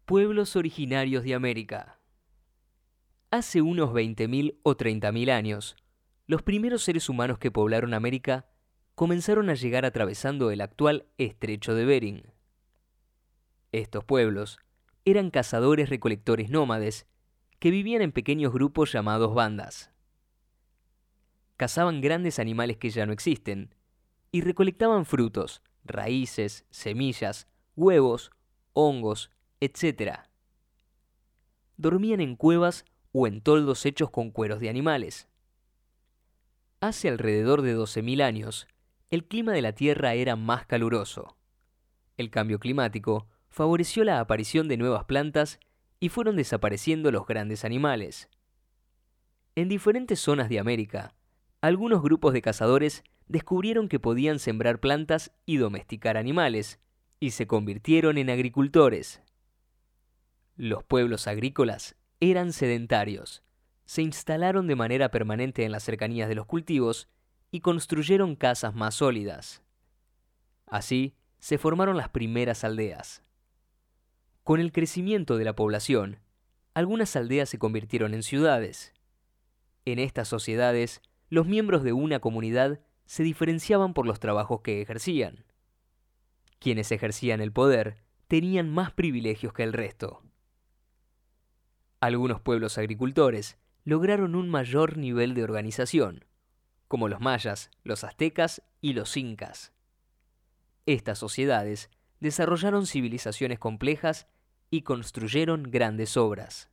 Pueblos originarios de América. Hace unos 20.000 o 30.000 años, los primeros seres humanos que poblaron América comenzaron a llegar atravesando el actual Estrecho de Bering. Estos pueblos eran cazadores-recolectores nómades que vivían en pequeños grupos llamados bandas. Cazaban grandes animales que ya no existen y recolectaban frutos, raíces, semillas, huevos, hongos, etc. Dormían en cuevas o en toldos hechos con cueros de animales. Hace alrededor de 12.000 años, el clima de la Tierra era más caluroso. El cambio climático favoreció la aparición de nuevas plantas y fueron desapareciendo los grandes animales. En diferentes zonas de América, algunos grupos de cazadores descubrieron que podían sembrar plantas y domesticar animales, y se convirtieron en agricultores. Los pueblos agrícolas eran sedentarios, se instalaron de manera permanente en las cercanías de los cultivos y construyeron casas más sólidas. Así se formaron las primeras aldeas. Con el crecimiento de la población, algunas aldeas se convirtieron en ciudades. En estas sociedades, los miembros de una comunidad se diferenciaban por los trabajos que ejercían. Quienes ejercían el poder tenían más privilegios que el resto. Algunos pueblos agricultores lograron un mayor nivel de organización, como los mayas, los aztecas y los incas. Estas sociedades desarrollaron civilizaciones complejas y construyeron grandes obras.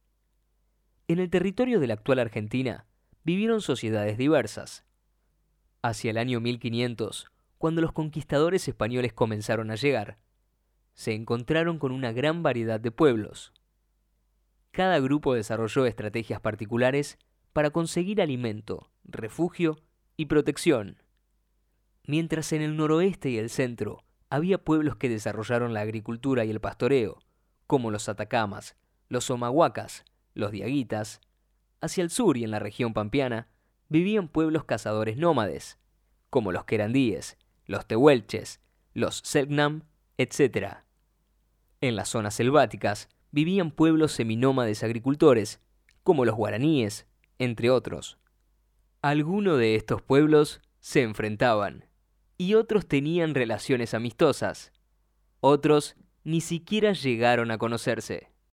En el territorio de la actual Argentina vivieron sociedades diversas. Hacia el año 1500, cuando los conquistadores españoles comenzaron a llegar, se encontraron con una gran variedad de pueblos. Cada grupo desarrolló estrategias particulares para conseguir alimento, refugio y protección. Mientras en el noroeste y el centro había pueblos que desarrollaron la agricultura y el pastoreo, como los atacamas, los omahuacas, los diaguitas, hacia el sur y en la región pampeana vivían pueblos cazadores nómades, como los querandíes, los tehuelches, los selknam, etc. En las zonas selváticas vivían pueblos seminómades agricultores, como los guaraníes, entre otros. Algunos de estos pueblos se enfrentaban, y otros tenían relaciones amistosas. Otros ni siquiera llegaron a conocerse.